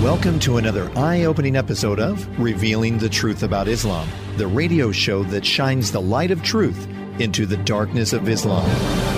Welcome to another eye-opening episode of Revealing the Truth About Islam, the radio show that shines the light of truth into the darkness of Islam.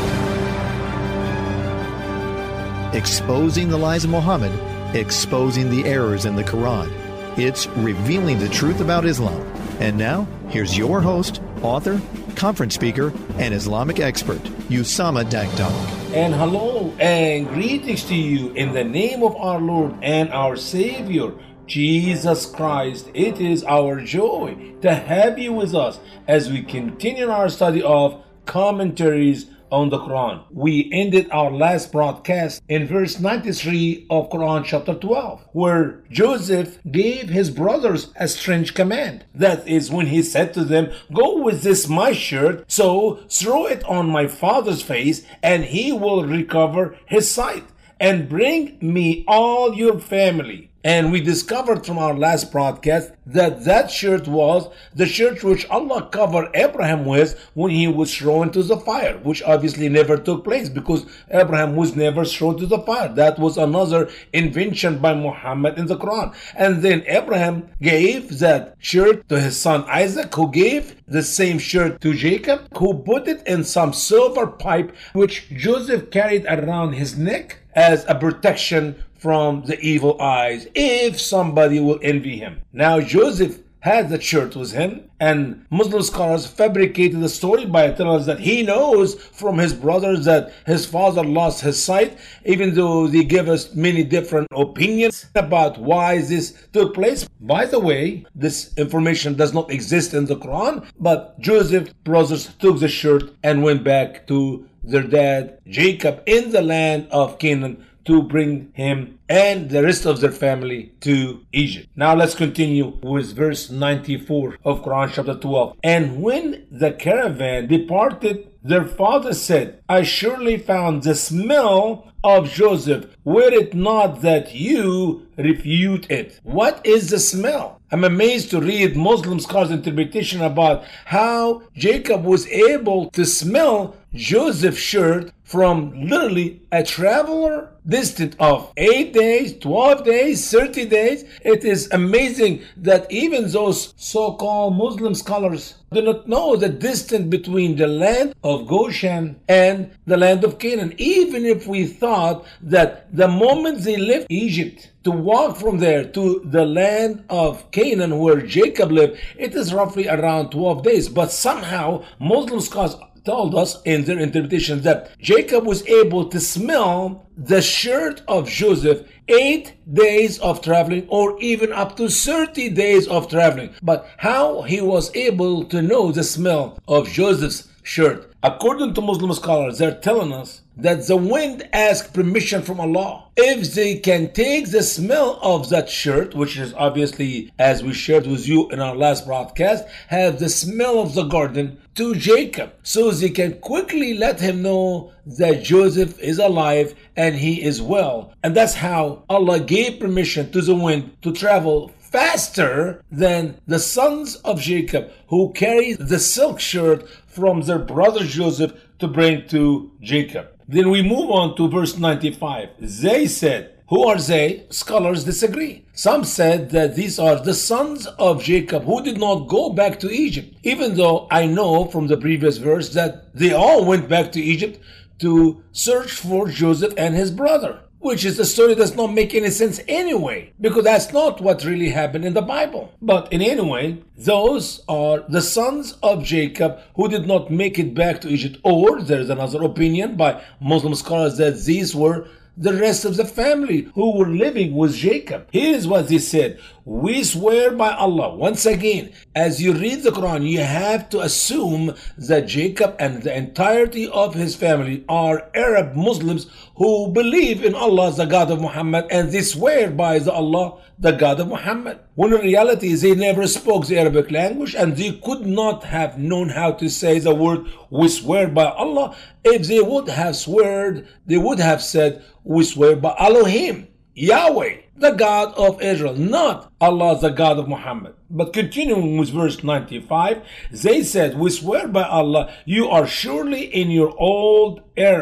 Exposing the lies of Muhammad, exposing the errors in the Quran. It's Revealing the Truth About Islam. And now, here's your host, author, conference speaker, and Islamic expert, Usama Dagdag. And hello and greetings to you in the name of our Lord and our Savior, Jesus Christ. It is our joy to have you with us as we continue our study of commentaries on the Quran. We ended our last broadcast in verse 93 of Quran chapter 12, where Joseph gave his brothers a strange command. That is when he said to them, "Go with this my shirt, so throw it on my father's face, and he will recover his sight. And bring me all your family." And we discovered from our last broadcast that shirt was the shirt which Allah covered Abraham with when he was thrown into the fire, which obviously never took place because Abraham was never thrown to the fire. That was another invention by Muhammad in the Quran. And then Abraham gave that shirt to his son Isaac, who gave the same shirt to Jacob, who put it in some silver pipe which Joseph carried around his neck as a protection from the evil eyes if somebody will envy him. Now Joseph had that shirt with him, and Muslim scholars fabricated the story by telling us that he knows from his brothers that his father lost his sight, even though they give us many different opinions about why this took place. By the way, this information does not exist in the Quran, but Joseph's brothers took the shirt and went back to their dad Jacob in the land of Canaan to bring him and the rest of their family to Egypt. Now let's continue with verse 94 of Quran chapter 12. And when the caravan departed, their father said, "I surely found the smell of Joseph, were it not that you refute it." What is the smell? I'm amazed to read Muslim scholars' interpretation about how Jacob was able to smell Joseph's shirt from literally a traveler distant of 8 days, 12 days, 30 days. It is amazing that even those so-called Muslim scholars do not know the distance between the land of Goshen and the land of Canaan. Even if we thought that the moment they left Egypt to walk from there to the land of Canaan where Jacob lived, it is roughly around 12 days. But somehow Muslim scholars told us in their interpretation that Jacob was able to smell the shirt of Joseph 8 days of traveling, or even up to 30 days of traveling. But how he was able to know the smell of Joseph's shirt? According to Muslim scholars, they're telling us that the wind asked permission from Allah if they can take the smell of that shirt, which is obviously, as we shared with you in our last broadcast, have the smell of the garden, to Jacob, so they can quickly let him know that Joseph is alive and he is well. And that's how Allah gave permission to the wind to travel faster than the sons of Jacob, who carried the silk shirt from their brother Joseph to bring to Jacob. Then we move on to verse 95. They said, who are they? Scholars disagree. Some said that these are the sons of Jacob who did not go back to Egypt, even though I know from the previous verse that they all went back to Egypt to search for Joseph and his brother, which is the story does not make any sense anyway, because that's not what really happened in the Bible. But in any way, those are the sons of Jacob who did not make it back to Egypt. Or there's another opinion by Muslim scholars that these were the rest of the family who were living with Jacob. Here is what they said. We swear by Allah. Once again, as you read the Quran, you have to assume that Jacob and the entirety of his family are Arab Muslims who believe in Allah, the God of Muhammad, and they swear by the Allah, the God of Muhammad. When in reality, they never spoke the Arabic language and they could not have known how to say the word, we swear by Allah. If they would have sworn, they would have said, we swear by Elohim, Yahweh, the God of Israel, not Allah, the God of Muhammad. But continuing with verse 95, they said, we swear by Allah, you are surely in your old error.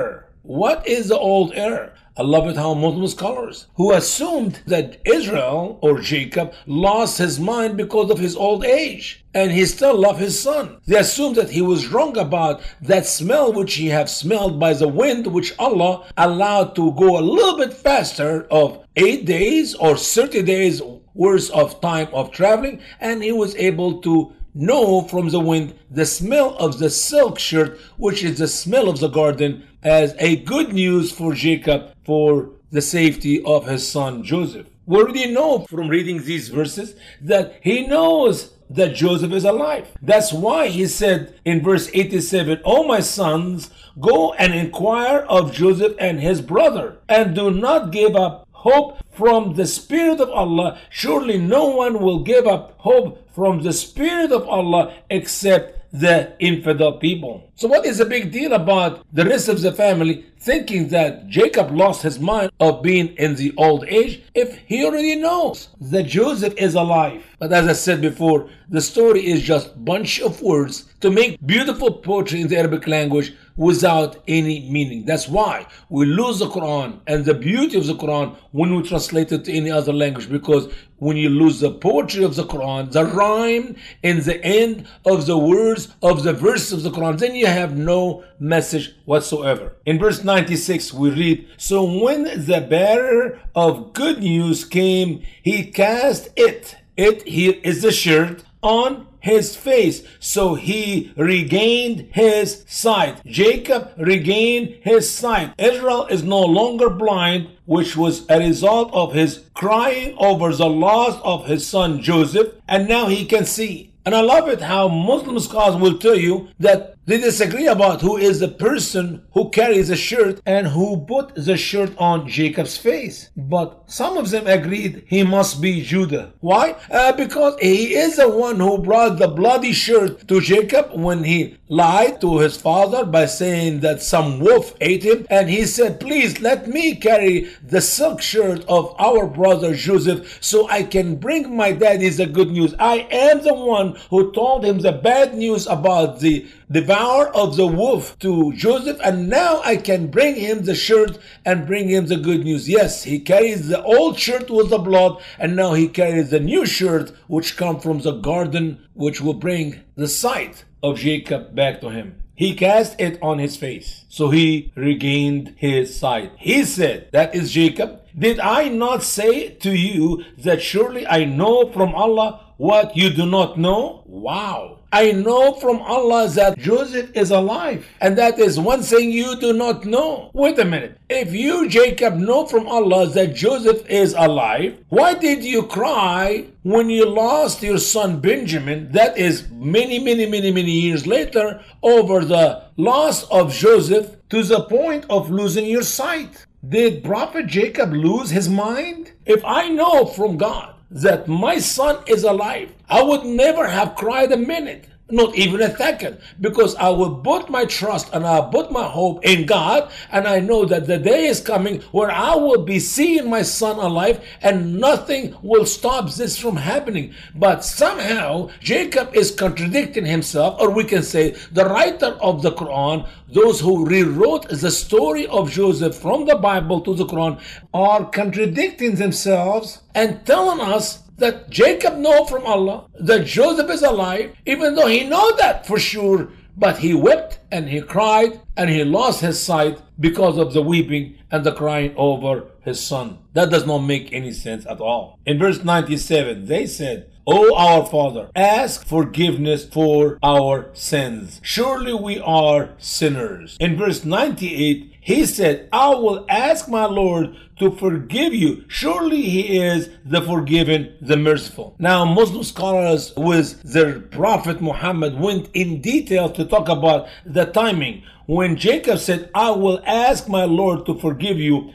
What is the old error? I love it how Muslim scholars who assumed that Israel or Jacob lost his mind because of his old age and he still loved his son. They assumed that he was wrong about that smell which he had smelled by the wind, which Allah allowed to go a little bit faster of 8 days or 30 days worth of time of traveling, and he was able to know from the wind the smell of the silk shirt, which is the smell of the garden, as a good news for Jacob for the safety of his son Joseph. We already know from reading these verses that he knows that Joseph is alive. That's why he said in verse 87, "O my sons, go and inquire of Joseph and his brother, and do not give up hope from the Spirit of Allah. Surely no one will give up hope from the Spirit of Allah except the infidel people." So what is the big deal about the rest of the family thinking that Jacob lost his mind of being in the old age if he already knows that Joseph is alive? But as I said before, the story is just a bunch of words to make beautiful poetry in the Arabic language without any meaning. That's why we lose the Quran and the beauty of the Quran when we translate it to any other language, because when you lose the poetry of the Quran, the rhyme in the end of the words of the verse of the Quran, then you have no message whatsoever. In verse 96 we read, "So when the bearer of good news came, he cast it here is the shirt, on his face, so he regained his sight." Jacob regained his sight. Israel is no longer blind, which was a result of his crying over the loss of his son Joseph, and now he can see. And I love it how Muslim scholars will tell you that they disagree about who is the person who carries the shirt and who put the shirt on Jacob's face. But some of them agreed he must be Judah. Why? Because he is the one who brought the bloody shirt to Jacob when he lied to his father by saying that some wolf ate him. And he said, "Please let me carry the silk shirt of our brother Joseph so I can bring my daddy the good news. I am the one who told him the bad news about the devour of the wolf to Joseph, and now I can bring him the shirt and bring him the good news." Yes, he carries the old shirt with the blood, and now he carries the new shirt which comes from the garden, which will bring the sight of Jacob back to him. He cast it on his face, so he regained his sight. He said, that is Jacob, "Did I not say to you that surely I know from Allah what you do not know?" Wow. I know from Allah that Joseph is alive, and that is one thing you do not know. Wait a minute. If you, Jacob, know from Allah that Joseph is alive, why did you cry when you lost your son Benjamin, that is many years later, over the loss of Joseph to the point of losing your sight? Did Prophet Jacob lose his mind? If I know from God that my son is alive, I would never have cried a minute, not even a second, because I will put my trust and I put my hope in God, and I know that the day is coming where I will be seeing my son alive and nothing will stop this from happening. But somehow Jacob is contradicting himself, or we can say the writer of the Quran, those who rewrote the story of Joseph from the Bible to the Quran, are contradicting themselves and telling us that Jacob know from Allah that Joseph is alive, even though he know that for sure, but he wept and he cried and he lost his sight because of the weeping and the crying over his son. That does not make any sense at all. In verse 97, they said, "O our Father, ask forgiveness for our sins. Surely we are sinners." In verse 98, he said, "I will ask my Lord to forgive you. Surely he is the forgiving, the merciful." Now, Muslim scholars with their Prophet Muhammad went in detail to talk about the timing. When Jacob said, "I will ask my Lord to forgive you,"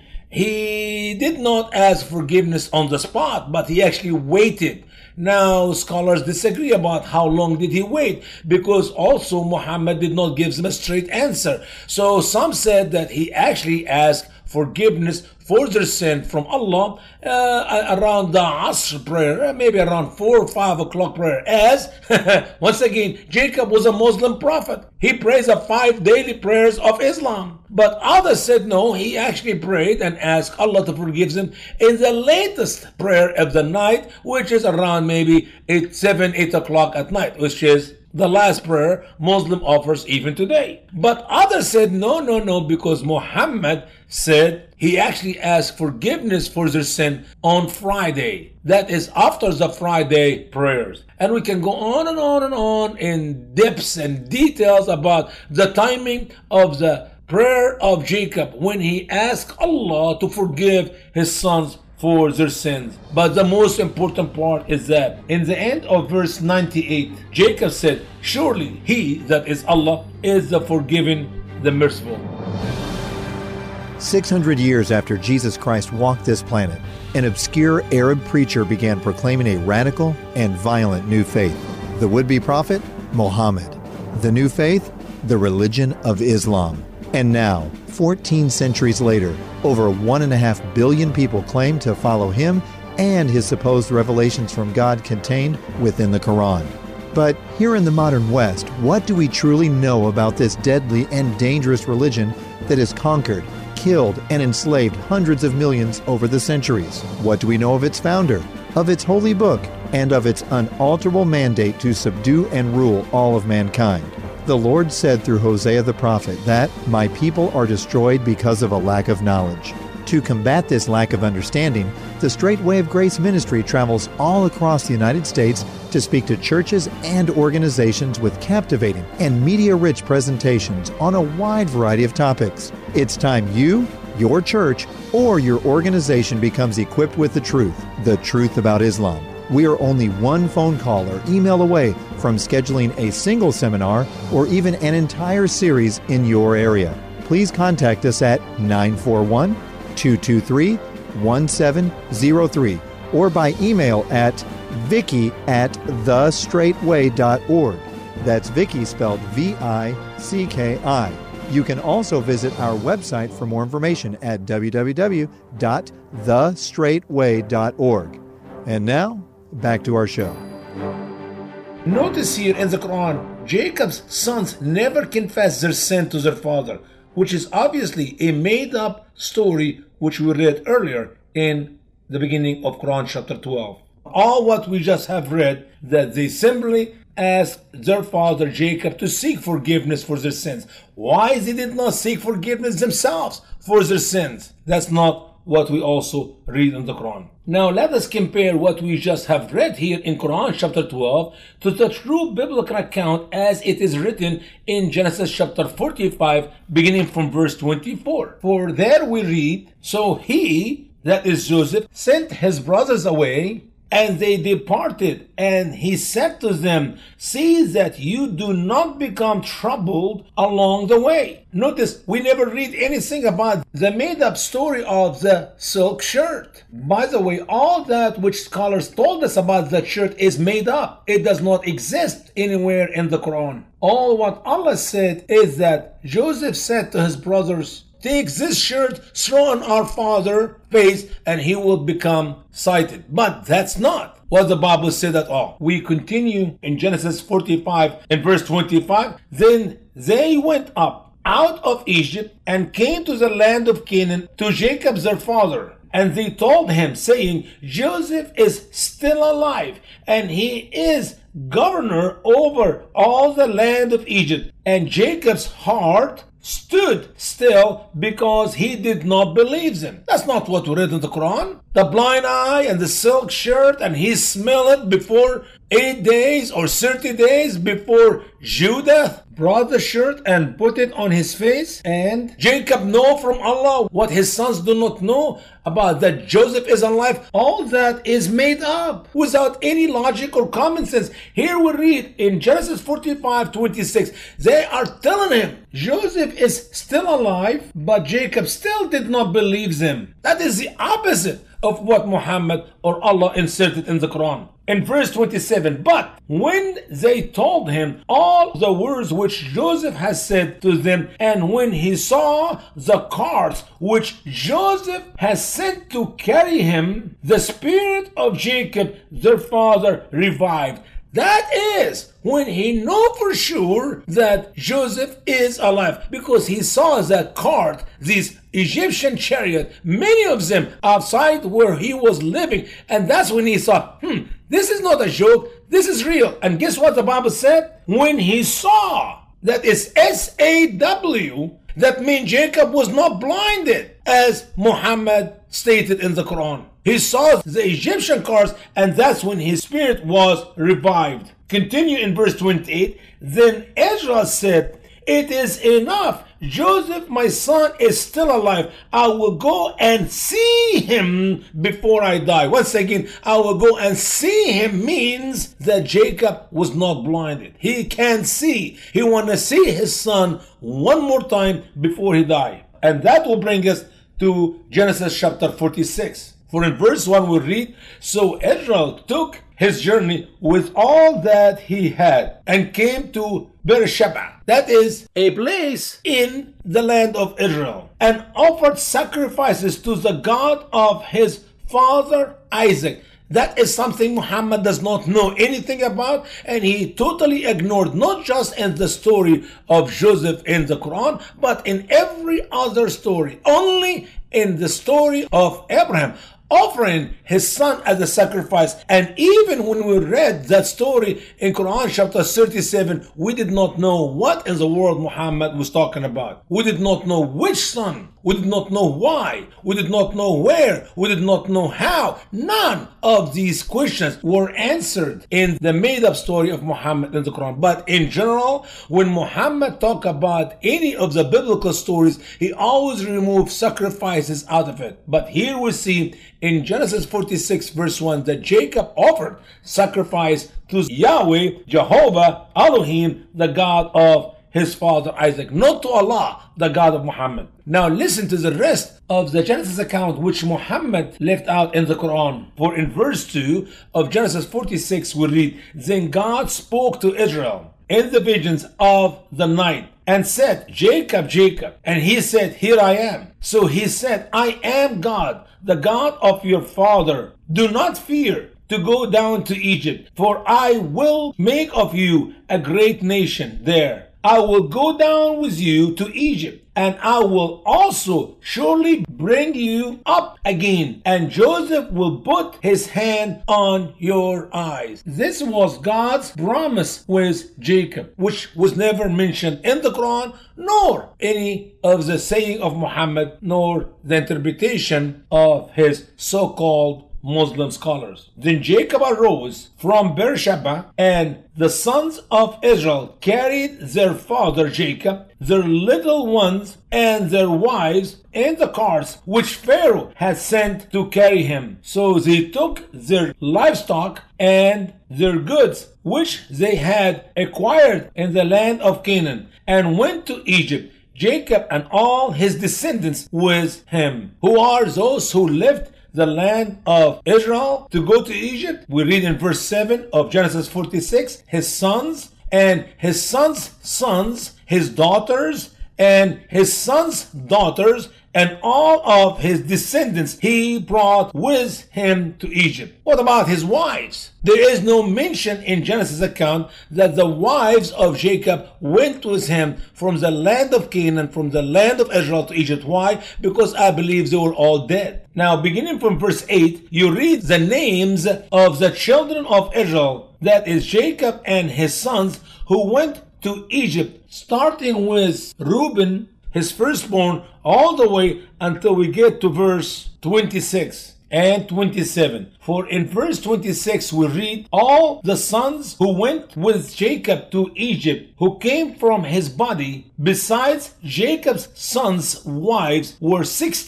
he did not ask forgiveness on the spot, but he actually waited. Now, scholars disagree about how long did he wait, because also Muhammad did not give them a straight answer. So some said that he actually asked forgiveness for their sin from Allah around the Asr prayer, maybe around 4 or 5 o'clock prayer, as once again Jacob was a Muslim prophet. He prays the 5 daily prayers of Islam. But others said no, he actually prayed and asked Allah to forgive him in the latest prayer of the night, which is around maybe 8 o'clock at night, which is the last prayer Muslim offers even today. But others said no, because Muhammad said he actually asked forgiveness for their sin on Friday. That is after the Friday prayers. And we can go on and on and on in depths and details about the timing of the prayer of Jacob when he asked Allah to forgive his sons for their sins. But the most important part is that in the end of verse 98, Jacob said, surely he, that is Allah, is the forgiving, the merciful. 600 years after Jesus Christ walked this planet, an obscure Arab preacher began proclaiming a radical and violent new faith. The would-be prophet, Muhammad. The new faith, the religion of Islam. And now, 14 centuries later, over 1.5 billion people claim to follow him and his supposed revelations from God contained within the Quran. But here in the modern West, what do we truly know about this deadly and dangerous religion that has conquered, killed, and enslaved hundreds of millions over the centuries? What do we know of its founder, of its holy book, and of its unalterable mandate to subdue and rule all of mankind? The Lord said through Hosea the prophet that, "My people are destroyed because of a lack of knowledge." To combat this lack of understanding, the Straight Way of Grace ministry travels all across the United States to speak to churches and organizations with captivating and media-rich presentations on a wide variety of topics. It's time you, your church, or your organization becomes equipped with the truth about Islam. We are only one phone call or email away from scheduling a single seminar or even an entire series in your area. Please contact us at 941-223-1703 or by email at vicky@thestraightway.org. That's Vicky spelled VICKI. You can also visit our website for more information at www.thestraightway.org. And now, back to our show. Notice here in the Quran, Jacob's sons never confess their sin to their father, which is obviously a made-up story which we read earlier in the beginning of Quran chapter 12. All what we just have read, that they simply asked their father Jacob to seek forgiveness for their sins. Why they did not seek forgiveness themselves for their sins? That's not what we also read in the Quran. Now let us compare what we just have read here in Quran chapter 12 to the true biblical account as it is written in Genesis chapter 45 beginning from verse 24. For there we read, "So he," that is Joseph, "sent his brothers away, and they departed, and he said to them, see that you do not become troubled along the way." Notice, we never read anything about the made-up story of the silk shirt. By the way, all that which scholars told us about that shirt is made up. It does not exist anywhere in the Quran. All what Allah said is that Joseph said to his brothers, "Take this shirt, throw on our father's face, and he will become sighted." But that's not what the Bible said at all. We continue in Genesis 45 and verse 25. "Then they went up out of Egypt and came to the land of Canaan to Jacob their father. And they told him, saying, Joseph is still alive, and he is governor over all the land of Egypt. And Jacob's heart stood still because he did not believe them." That's not what we read in the Quran. The blind eye and the silk shirt, and he smelled it before 8 days or 30 days before Judah brought the shirt and put it on his face. And Jacob know from Allah what his sons do not know about that Joseph is alive. All that is made up without any logic or common sense. Here we read in Genesis 45:26, they are telling him Joseph is still alive, but Jacob still did not believe them. That is the opposite of what Muhammad or Allah inserted in the Quran. In verse 27, but when they told him all the words which Joseph has said to them, and when he saw the carts which Joseph has sent to carry him, the spirit of Jacob their father revived. That is when he knew for sure that Joseph is alive, because he saw the cart, this Egyptian chariot, many of them outside where he was living, and that's when he saw, this is not a joke, this is real. And guess what the Bible said? When he saw, that is SAW, that means Jacob was not blinded, as Muhammad stated in the Quran. He saw the Egyptian cars, and that's when his spirit was revived. Continue in verse 28. Then Ezra said, it is enough. Joseph, my son, is still alive. I will go and see him before I die. Once again, I will go and see him means that Jacob was not blinded. He can see. He want to see his son one more time before he died. And that will bring us to Genesis chapter 46. For in verse 1 we read, so Israel took his journey with all that he had and came to Beersheba, that is a place in the land of Israel, and offered sacrifices to the God of his father Isaac. That is something Muhammad does not know anything about, and he totally ignored, not just in the story of Joseph in the Quran, but in every other story. Only in the story of Abraham, offering his son as a sacrifice. And even when we read that story in Quran chapter 37, we did not know what in the world Muhammad was talking about. We did not know which son. We did not know why. We did not know where. We did not know how. None of these questions were answered in the made-up story of Muhammad in the Quran. But in general, when Muhammad talked about any of the biblical stories, he always removed sacrifices out of it. But here we see in Genesis 46 verse 1 that Jacob offered sacrifice to Yahweh, Jehovah, Elohim, the God of his father Isaac, not to Allah, the God of Muhammad. Now listen to the rest of the Genesis account which Muhammad left out in the Quran. For in verse 2 of Genesis 46 we read, then God spoke to Israel in the visions of the night and said, Jacob, Jacob. And he said, here I am. So he said, I am God, the God of your father. Do not fear to go down to Egypt, for I will make of you a great nation there. I will go down with you to Egypt, and I will also surely bring you up again, and Joseph will put his hand on your eyes. This was God's promise with Jacob, which was never mentioned in the Quran, nor any of the saying of Muhammad, nor the interpretation of his so-called Muslim scholars. Then Jacob arose from Beersheba, and the sons of Israel carried their father Jacob, their little ones, and their wives in the carts which Pharaoh had sent to carry him. So they took their livestock and their goods which they had acquired in the land of Canaan, and went to Egypt, Jacob and all his descendants with him. Who are those who left the land of Israel to go to Egypt? We read in verse 7 of Genesis 46, his sons and his sons' sons, his daughters and his sons' daughters, and all of his descendants he brought with him to Egypt. What about his wives? There is no mention in Genesis account that the wives of Jacob went with him from the land of Canaan, from the land of Israel to Egypt. Why? Because I believe they were all dead. Now, beginning from verse 8, you read the names of the children of Israel, that is Jacob and his sons, who went to Egypt, starting with Reuben, his firstborn, all the way until we get to verse 26 and 27. For in verse 26 we read, all the sons who went with Jacob to Egypt, who came from his body, besides Jacob's sons' wives, were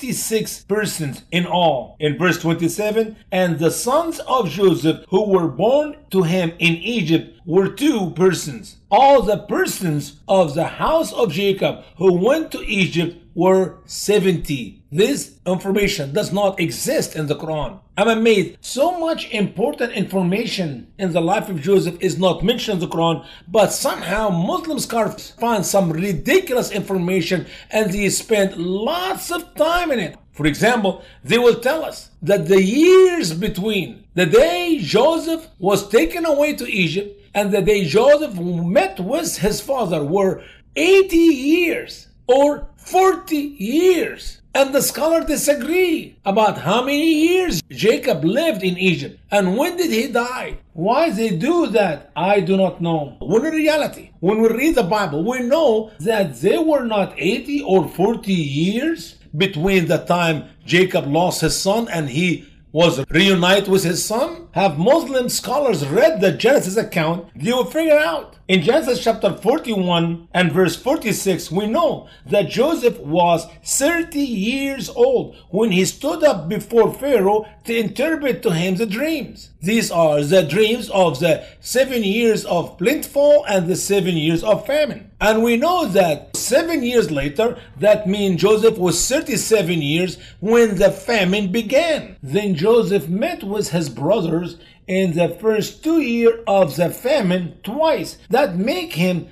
66 persons in all. In verse 27, and the sons of Joseph who were born to him in Egypt were 2 persons. All the persons of the house of Jacob who went to Egypt were 70. This information does not exist in the Quran. I'm amazed. So much important information in the life of Joseph is not mentioned in the Quran, but somehow Muslim scholars find some ridiculous information and they spend lots of time in it. For example, they will tell us that the years between the day Joseph was taken away to Egypt and the day Joseph met with his father were 80 years or 40 years. And the scholars disagree about how many years Jacob lived in Egypt and when did he die. Why they do that, I do not know. When in reality, when we read the Bible, we know that there were not 80 or 40 years between the time Jacob lost his son and he was reunited with his son. Have Muslim scholars read the Genesis account, they will figure out. In Genesis chapter 41 and verse 46, we know that Joseph was 30 years old when he stood up before Pharaoh to interpret to him the dreams. These are the dreams of the 7 years of plentiful and the 7 years of famine. And we know that 7 years later, that means Joseph was 37 years when the famine began. Then Joseph met with his brothers in the first 2 years of the famine twice. That make him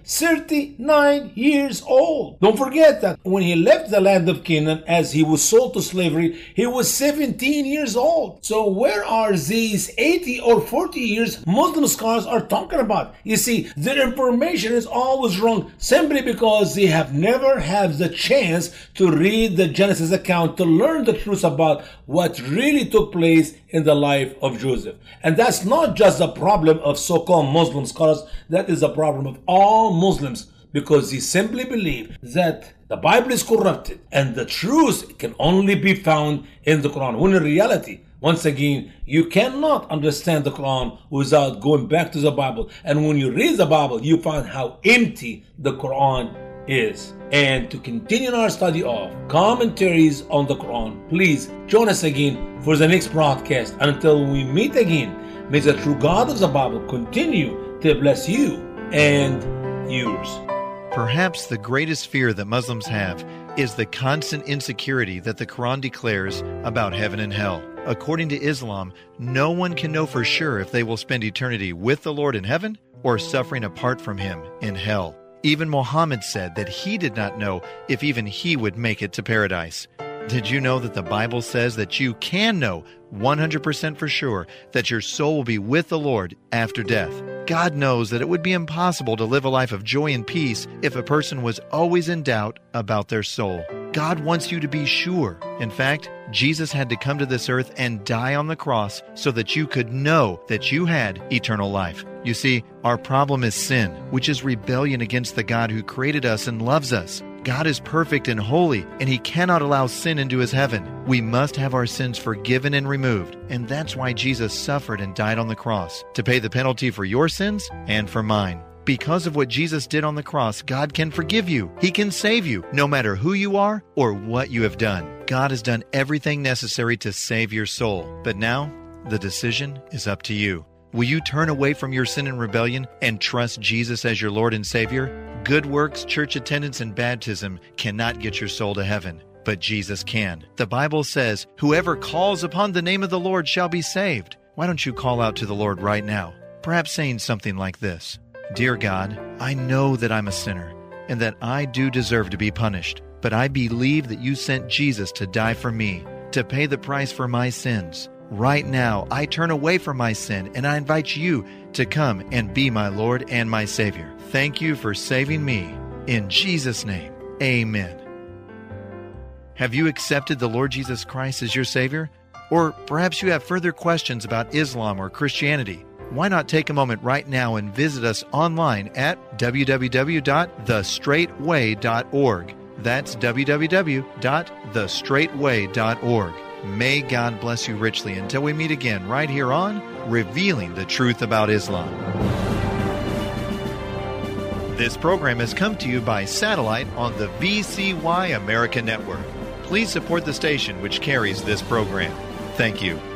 39 years old. Don't forget that when he left the land of Canaan as he was sold to slavery, he was 17 years old. So where are these 80 or 40 years Muslim scholars are talking about? You see, their information is always wrong simply because they have never had the chance to read the Genesis account to learn the truth about what really took place in the life of Joseph. And that's not just the problem of so-called Muslim scholars, that is the problem of all Muslims, because they simply believe that the Bible is corrupted and the truth can only be found in the Quran. When in reality, once again, you cannot understand the Quran without going back to the Bible. And when you read the Bible, you find how empty the Quran is. And to continue our study of commentaries on the Quran, please join us again for the next broadcast. And until we meet again, may the true God of the Bible continue to bless you and yours. Perhaps the greatest fear that Muslims have is the constant insecurity that the Quran declares about heaven and hell. According to Islam, no one can know for sure if they will spend eternity with the Lord in heaven or suffering apart from Him in hell. Even Muhammad said that he did not know if even he would make it to paradise. Did you know that the Bible says that you can know 100% for sure that your soul will be with the Lord after death? God knows that it would be impossible to live a life of joy and peace if a person was always in doubt about their soul. God wants you to be sure. In fact, Jesus had to come to this earth and die on the cross so that you could know that you had eternal life. You see, our problem is sin, which is rebellion against the God who created us and loves us. God is perfect and holy, and He cannot allow sin into His heaven. We must have our sins forgiven and removed, and that's why Jesus suffered and died on the cross, to pay the penalty for your sins and for mine. Because of what Jesus did on the cross, God can forgive you. He can save you, no matter who you are or what you have done. God has done everything necessary to save your soul. But now, the decision is up to you. Will you turn away from your sin and rebellion and trust Jesus as your Lord and Savior? Good works, church attendance, and baptism cannot get your soul to heaven, but Jesus can. The Bible says, "Whoever calls upon the name of the Lord shall be saved." Why don't you call out to the Lord right now? Perhaps saying something like this: Dear God, I know that I'm a sinner and that I do deserve to be punished, but I believe that you sent Jesus to die for me, to pay the price for my sins. Right now, I turn away from my sin and I invite you to come and be my Lord and my Savior. Thank you for saving me. In Jesus' name, amen. Have you accepted the Lord Jesus Christ as your Savior? Or perhaps you have further questions about Islam or Christianity. Why not take a moment right now and visit us online at www.thestraightway.org. That's www.thestraightway.org. May God bless you richly until we meet again right here on Revealing the Truth About Islam. This program has come to you by satellite on the VCY America Network. Please support the station which carries this program. Thank you.